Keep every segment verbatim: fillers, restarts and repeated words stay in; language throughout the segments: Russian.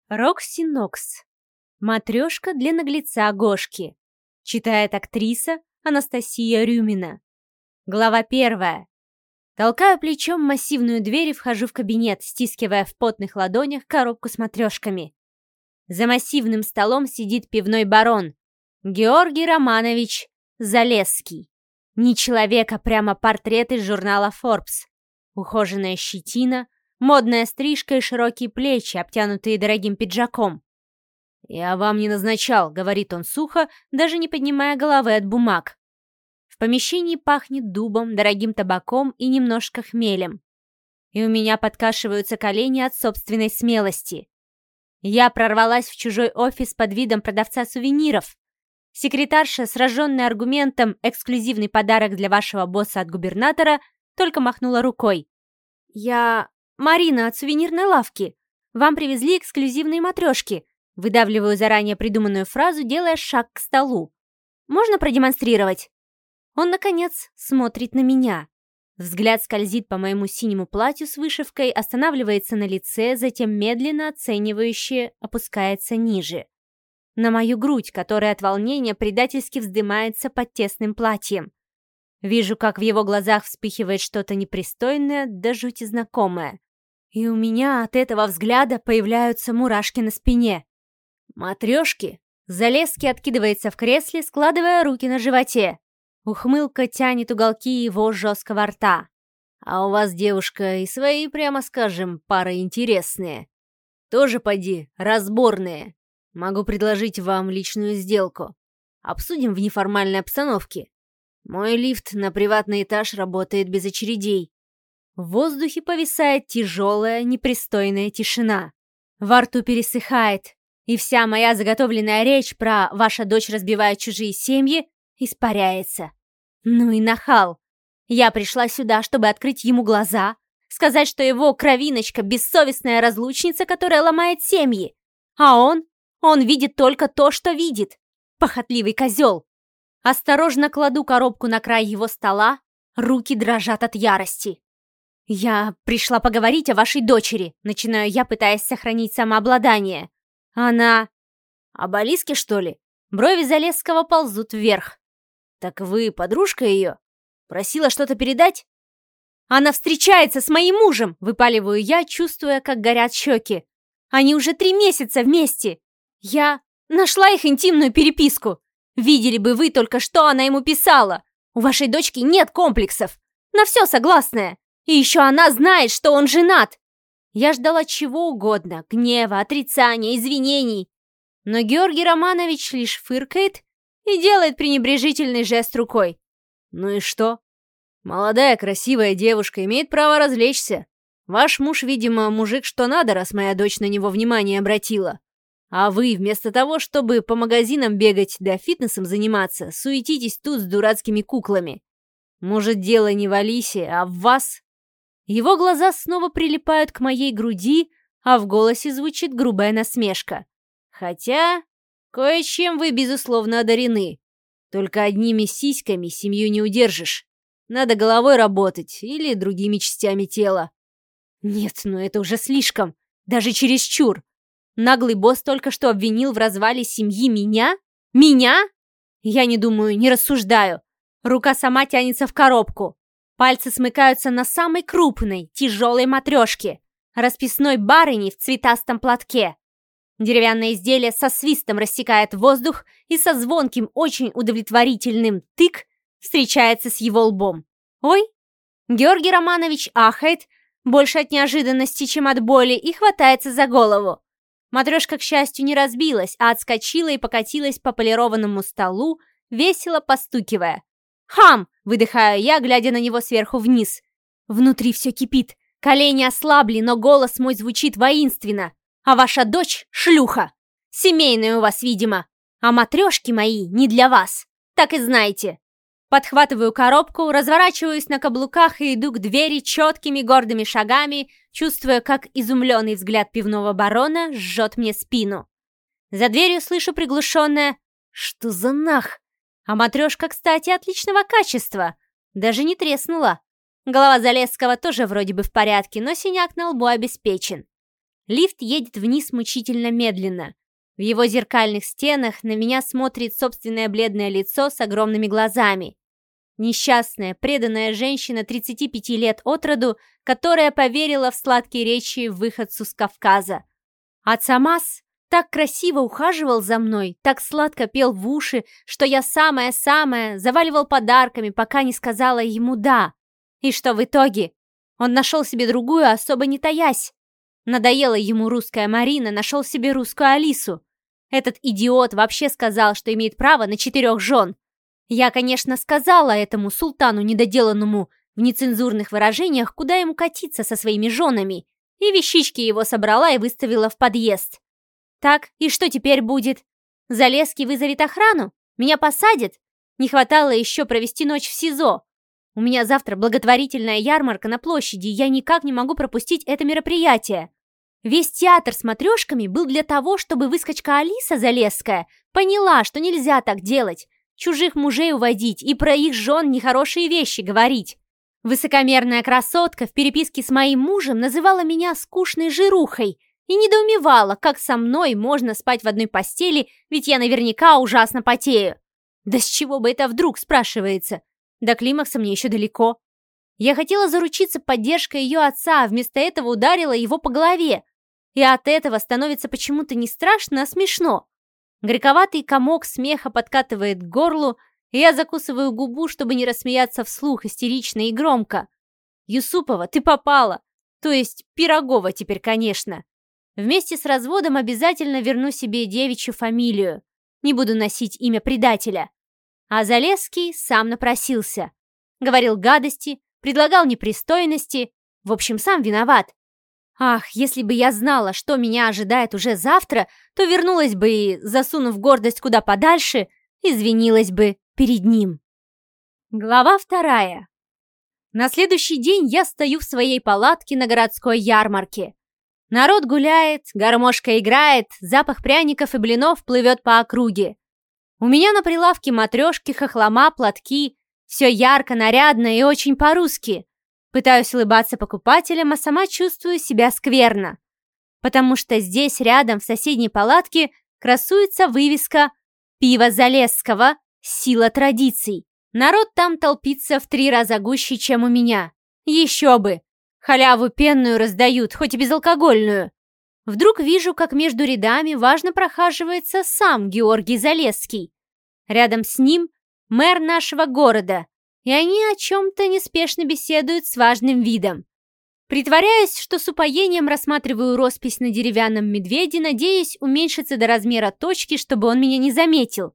Рокси Нокс. Матрешка для наглеца Гошки. Читает актриса Анастасия Рюмина. Глава первая. Толкаю плечом массивную дверь и вхожу в кабинет, стискивая в потных ладонях коробку с матрешками. За массивным столом сидит пивной барон Георгий Романович Залесский. Не человек, а прямо портрет из журнала Forbes. Ухоженная щетина, модная стрижка и широкие плечи, обтянутые дорогим пиджаком. «Я вам не назначал», — говорит он сухо, даже не поднимая головы от бумаг. В помещении пахнет дубом, дорогим табаком и немножко хмелем. И у меня подкашиваются колени от собственной смелости. Я прорвалась в чужой офис под видом продавца сувениров. Секретарша, сраженная аргументом «эксклюзивный подарок для вашего босса от губернатора», только махнула рукой. «Я... Марина от сувенирной лавки. Вам привезли эксклюзивные матрешки». Выдавливаю заранее придуманную фразу, делая шаг к столу. «Можно продемонстрировать?» Он, наконец, смотрит на меня. Взгляд скользит по моему синему платью с вышивкой, останавливается на лице, затем медленно оценивающе опускается ниже. На мою грудь, которая от волнения предательски вздымается под тесным платьем. Вижу, как в его глазах вспыхивает что-то непристойное, да жути знакомое. И у меня от этого взгляда появляются мурашки на спине. «Матрешки?» Залесский откидывается в кресле, складывая руки на животе. Ухмылка тянет уголки его жесткого рта. «А у вас, девушка, и свои, прямо скажем, пары интересные. Тоже, поди, разборные. Могу предложить вам личную сделку. Обсудим в неформальной обстановке. Мой лифт на приватный этаж работает без очередей». В воздухе повисает тяжелая, непристойная тишина. Во рту пересыхает, и вся моя заготовленная речь про «ваша дочь разбивает чужие семьи» испаряется. Ну и нахал. Я пришла сюда, чтобы открыть ему глаза, сказать, что его кровиночка — бессовестная разлучница, которая ломает семьи. А он? Он видит только то, что видит. Похотливый козел. Осторожно кладу коробку на край его стола, руки дрожат от ярости. «Я пришла поговорить о вашей дочери», — начинаю я, пытаясь сохранить самообладание. «Она...» «Об Алиске, что ли?» Брови Залесского ползут вверх. «Так вы подружка ее? Просила что-то передать?» «Она встречается с моим мужем!» — выпаливаю я, чувствуя, как горят щеки. «Они уже три месяца вместе! Я нашла их интимную переписку! Видели бы вы только, что она ему писала! У вашей дочки нет комплексов! На все согласная! И еще она знает, что он женат!» Я ждала чего угодно — гнева, отрицания, извинений. Но Георгий Романович лишь фыркает и делает пренебрежительный жест рукой. «Ну и что? Молодая красивая девушка имеет право развлечься. Ваш муж, видимо, мужик что надо, раз моя дочь на него внимание обратила. А вы, вместо того, чтобы по магазинам бегать да фитнесом заниматься, суетитесь тут с дурацкими куклами. Может, дело не в Алисе, а в вас?» Его глаза снова прилипают к моей груди, а в голосе звучит грубая насмешка. «Хотя, кое-чем вы, безусловно, одарены. Только одними сиськами семью не удержишь. Надо головой работать или другими частями тела». Нет, ну это уже слишком. Даже чересчур. Наглый босс только что обвинил в развале семьи меня? Меня? Я не думаю, не рассуждаю. Рука сама тянется в коробку. Пальцы смыкаются на самой крупной, тяжелой матрешке, расписной барыни в цветастом платке. Деревянное изделие со свистом рассекает воздух и со звонким, очень удовлетворительным «тык» встречается с его лбом. «Ой!» Георгий Романович ахает, больше от неожиданности, чем от боли, и хватается за голову. Матрешка, к счастью, не разбилась, а отскочила и покатилась по полированному столу, весело постукивая. «Хам!» — выдыхаю я, глядя на него сверху вниз. Внутри все кипит, колени ослабли, но голос мой звучит воинственно. «А ваша дочь — шлюха! Семейная у вас, видимо! А матрешки мои не для вас! Так и знайте!» Подхватываю коробку, разворачиваюсь на каблуках и иду к двери четкими гордыми шагами, чувствуя, как изумленный взгляд пивного барона жжет мне спину. За дверью слышу приглушенное «Что за нах?» А матрешка, кстати, отличного качества. Даже не треснула. Голова Залесского тоже вроде бы в порядке, но синяк на лбу обеспечен. Лифт едет вниз мучительно медленно. В его зеркальных стенах на меня смотрит собственное бледное лицо с огромными глазами. Несчастная, преданная женщина тридцати пяти лет от роду, которая поверила в сладкие речи выходцу с Кавказа. А Цамас так красиво ухаживал за мной, так сладко пел в уши, что я самая-самая заваливал подарками, пока не сказала ему «да». И что в итоге? Он нашел себе другую, особо не таясь. Надоела ему русская Марина, нашел себе русскую Алису. Этот идиот вообще сказал, что имеет право на четырех жен. Я, конечно, сказала этому султану недоделанному в нецензурных выражениях, куда ему катиться со своими женами, и вещички его собрала и выставила в подъезд. Так, и что теперь будет? Залесский вызовет охрану? Меня посадят? Не хватало еще провести ночь в СИЗО. У меня завтра благотворительная ярмарка на площади, и я никак не могу пропустить это мероприятие. Весь театр с матрешками был для того, чтобы выскочка Алиса Залесская поняла, что нельзя так делать, чужих мужей уводить и про их жен нехорошие вещи говорить. Высокомерная красотка в переписке с моим мужем называла меня скучной жирухой и недоумевала, как со мной можно спать в одной постели, ведь я наверняка ужасно потею. Да с чего бы это вдруг, спрашивается? До климакса мне еще далеко. Я хотела заручиться поддержкой ее отца, а вместо этого ударила его по голове. И от этого становится почему-то не страшно, а смешно. Горьковатый комок смеха подкатывает к горлу, и я закусываю губу, чтобы не рассмеяться вслух истерично и громко. «Юсупова, ты попала! То есть Пирогова теперь, конечно. Вместе с разводом обязательно верну себе девичью фамилию. Не буду носить имя предателя». А Залесский сам напросился. Говорил гадости, предлагал непристойности. В общем, сам виноват. Ах, если бы я знала, что меня ожидает уже завтра, то вернулась бы и, засунув гордость куда подальше, извинилась бы перед ним. Глава вторая. На следующий день я стою в своей палатке на городской ярмарке. Народ гуляет, гармошка играет, запах пряников и блинов плывет по округе. У меня на прилавке матрешки, хохлома, платки. Все ярко, нарядно и очень по-русски. Пытаюсь улыбаться покупателям, а сама чувствую себя скверно. Потому что здесь, рядом, в соседней палатке, красуется вывеска «Пиво Залесского. Сила традиций». Народ там толпится в три раза гуще, чем у меня. Еще бы! Халяву пенную раздают, хоть и безалкогольную. Вдруг вижу, как между рядами важно прохаживается сам Георгий Залесский. Рядом с ним мэр нашего города, и они о чем-то неспешно беседуют с важным видом. Притворяюсь, что с упоением рассматриваю роспись на деревянном медведе, надеясь уменьшиться до размера точки, чтобы он меня не заметил.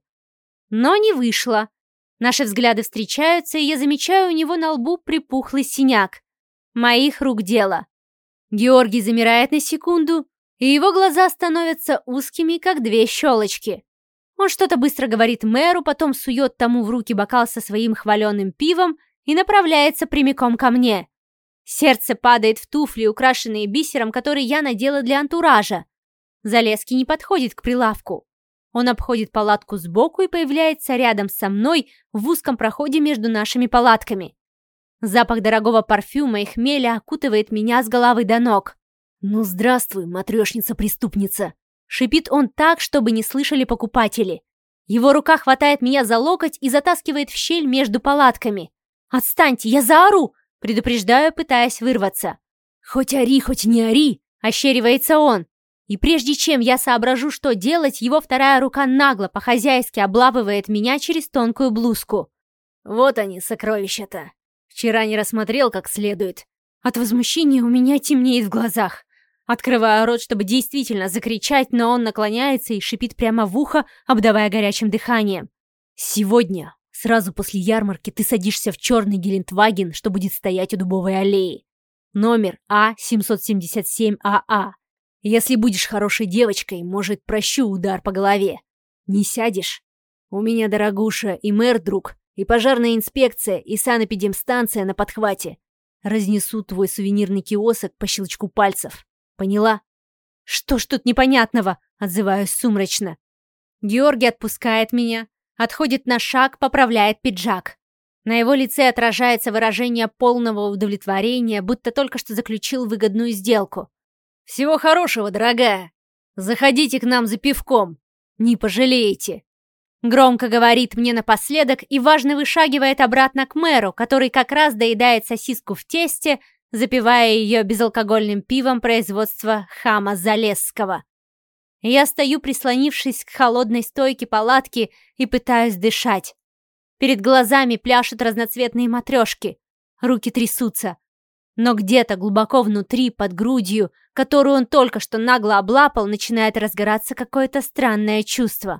Но не вышло. Наши взгляды встречаются, и я замечаю у него на лбу припухлый синяк. Моих рук дело. Георгий замирает на секунду, и его глаза становятся узкими, как две щелочки. Он что-то быстро говорит мэру, потом сует тому в руки бокал со своим хваленым пивом и направляется прямиком ко мне. Сердце падает в туфли, украшенные бисером, который я надела для антуража. Залесский не подходит к прилавку. Он обходит палатку сбоку и появляется рядом со мной в узком проходе между нашими палатками. Запах дорогого парфюма и хмеля окутывает меня с головы до ног. «Ну, здравствуй, матрешница-преступница!» Шипит он так, чтобы не слышали покупатели. Его рука хватает меня за локоть и затаскивает в щель между палатками. «Отстаньте, я заору!» Предупреждаю, пытаясь вырваться. «Хоть ори, хоть не ори!» Ощеривается он. И прежде чем я соображу, что делать, его вторая рука нагло, по-хозяйски облапывает меня через тонкую блузку. «Вот они, сокровища-то! Вчера не рассмотрел как следует». От возмущения у меня темнеет в глазах. Открываю рот, чтобы действительно закричать, но он наклоняется и шипит прямо в ухо, обдавая горячим дыханием. «Сегодня, сразу после ярмарки, ты садишься в черный Гелендваген, что будет стоять у Дубовой аллеи. Номер А семьсот семьдесят семь А А. Если будешь хорошей девочкой, может, прощу удар по голове. Не сядешь? У меня, дорогуша, и мэр друг, и пожарная инспекция, и санэпидемстанция на подхвате. Разнесу твой сувенирный киосок по щелчку пальцев. Поняла?» «Что ж тут непонятного?» — отзываюсь сумрачно. Георгий отпускает меня, отходит на шаг, поправляет пиджак. На его лице отражается выражение полного удовлетворения, будто только что заключил выгодную сделку. Всего хорошего, дорогая. Заходите к нам за пивком. Не пожалеете. Громко говорит мне напоследок и важно вышагивает обратно к мэру, который как раз доедает сосиску в тесте, запивая ее безалкогольным пивом производства Хама Залесского. Я стою, прислонившись к холодной стойке палатки, и пытаюсь дышать. Перед глазами пляшут разноцветные матрешки, руки трясутся. Но где-то глубоко внутри, под грудью, которую он только что нагло облапал, начинает разгораться какое-то странное чувство.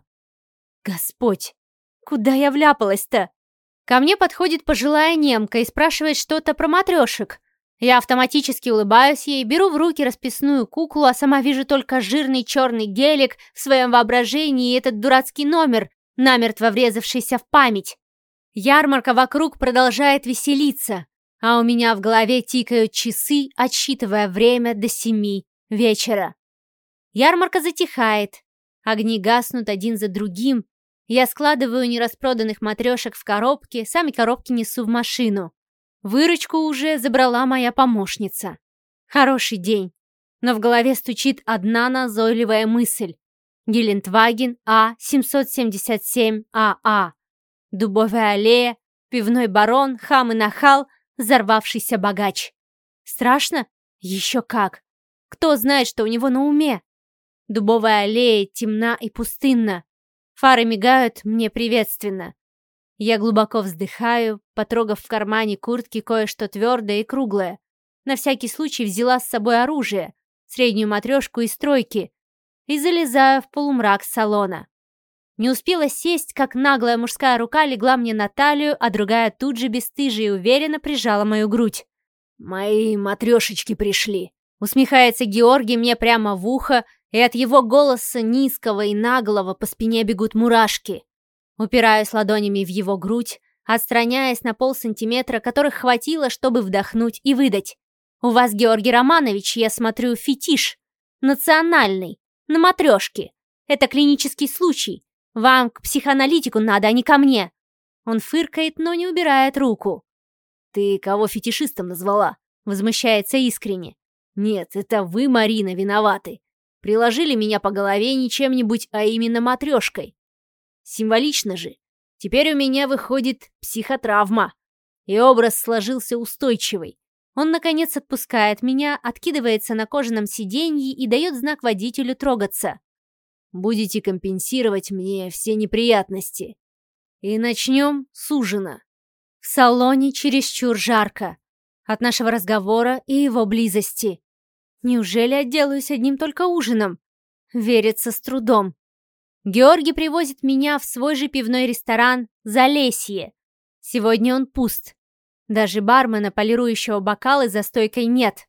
Господь, куда я вляпалась-то? Ко мне подходит пожилая немка и спрашивает что-то про матрешек. Я автоматически улыбаюсь ей, беру в руки расписную куклу, а сама вижу только жирный черный гелик в своем воображении и этот дурацкий номер, намертво врезавшийся в память. Ярмарка вокруг продолжает веселиться, а у меня в голове тикают часы, отсчитывая время до семи вечера. Ярмарка затихает, огни гаснут один за другим. Я складываю нераспроданных матрешек в коробки, сами коробки несу в машину. Выручку уже забрала моя помощница. Хороший день, но в голове стучит одна назойливая мысль. Гелендваген А семьсот семьдесят семь А А. Дубовая аллея, пивной барон, хам и нахал, взорвавшийся богач. Страшно? Еще как. Кто знает, что у него на уме? Дубовая аллея темна и пустынна. Фары мигают мне приветственно. Я глубоко вздыхаю, потрогав в кармане куртки кое-что твердое и круглое. На всякий случай взяла с собой оружие, среднюю матрешку из тройки, и залезаю в полумрак салона. Не успела сесть, как наглая мужская рука легла мне на талию, а другая тут же бесстыже и уверенно прижала мою грудь. «Мои матрешечки пришли», — усмехается Георгий мне прямо в ухо, и от его голоса низкого и наглого по спине бегут мурашки. Упираюсь ладонями в его грудь, отстраняясь на полсантиметра, которых хватило, чтобы вдохнуть и выдать. «У вас, Георгий Романович, я смотрю, фетиш. Национальный. На матрешке. Это клинический случай. Вам к психоаналитику надо, а не ко мне». Он фыркает, но не убирает руку. «Ты кого фетишистом назвала?» Возмущается искренне. «Нет, это вы, Марина, виноваты. Приложили меня по голове не чем-нибудь, а именно матрешкой. Символично же. Теперь у меня выходит психотравма. И образ сложился устойчивый. Он, наконец, отпускает меня, откидывается на кожаном сиденье и дает знак водителю трогаться. Будете компенсировать мне все неприятности. И начнем с ужина». В салоне чересчур жарко. От нашего разговора и его близости. Неужели отделаюсь одним только ужином? Верится с трудом. Георгий привозит меня в свой же пивной ресторан «Залесье». Сегодня он пуст. Даже бармена, полирующего бокалы, за стойкой нет.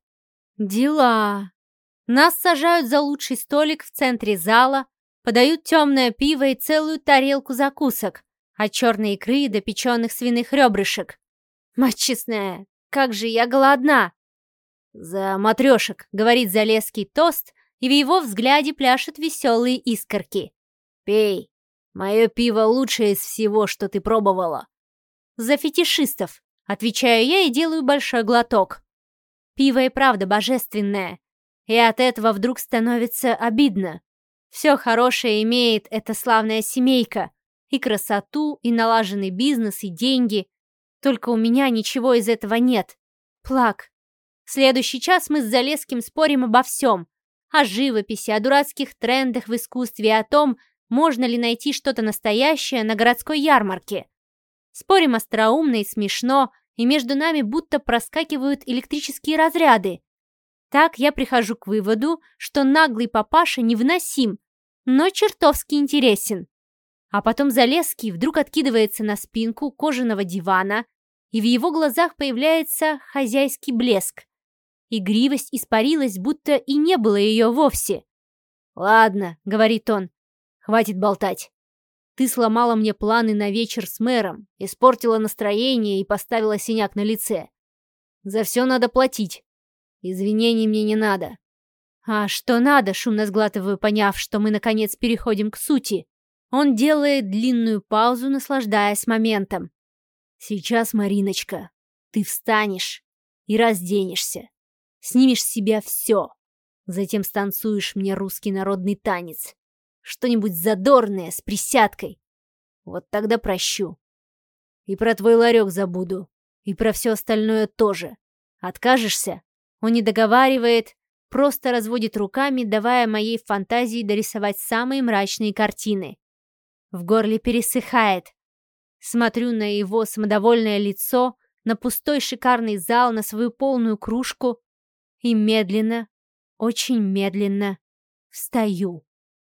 Дела. Нас сажают за лучший столик в центре зала, подают темное пиво и целую тарелку закусок, от черной икры до печеных свиных ребрышек. Мать честная, как же я голодна! «За матрешек», — говорит Залесский тост, и в его взгляде пляшут веселые искорки. «Пей. Мое пиво лучшее из всего, что ты пробовала». «За фетишистов», — отвечаю я и делаю большой глоток. Пиво и правда божественное, и от этого вдруг становится обидно. Все хорошее имеет эта славная семейка. И красоту, и налаженный бизнес, и деньги. Только у меня ничего из этого нет. Плак. В следующий час мы с Залесским спорим обо всем. О живописи, о дурацких трендах в искусстве и о том, можно ли найти что-то настоящее на городской ярмарке. Спорим остроумно и смешно, и между нами будто проскакивают электрические разряды. Так я прихожу к выводу, что наглый папаша невыносим, но чертовски интересен. А потом Залесский вдруг откидывается на спинку кожаного дивана, и в его глазах появляется хозяйский блеск. Игривость испарилась, будто и не было ее вовсе. «Ладно», — говорит он, — «хватит болтать. Ты сломала мне планы на вечер с мэром, испортила настроение и поставила синяк на лице. За все надо платить. Извинений мне не надо». «А что надо?» — шумно сглатываю, поняв, что мы, наконец, переходим к сути. Он делает длинную паузу, наслаждаясь моментом. «Сейчас, Мариночка, ты встанешь и разденешься. Снимешь с себя все. Затем станцуешь мне русский народный танец. Что-нибудь задорное, с присядкой. Вот тогда прощу. И про твой ларек забуду. И про все остальное тоже. Откажешься?» Он не договаривает, просто разводит руками, давая моей фантазии дорисовать самые мрачные картины. В горле пересыхает. Смотрю на его самодовольное лицо, на пустой шикарный зал, на свою полную кружку и медленно, очень медленно встаю.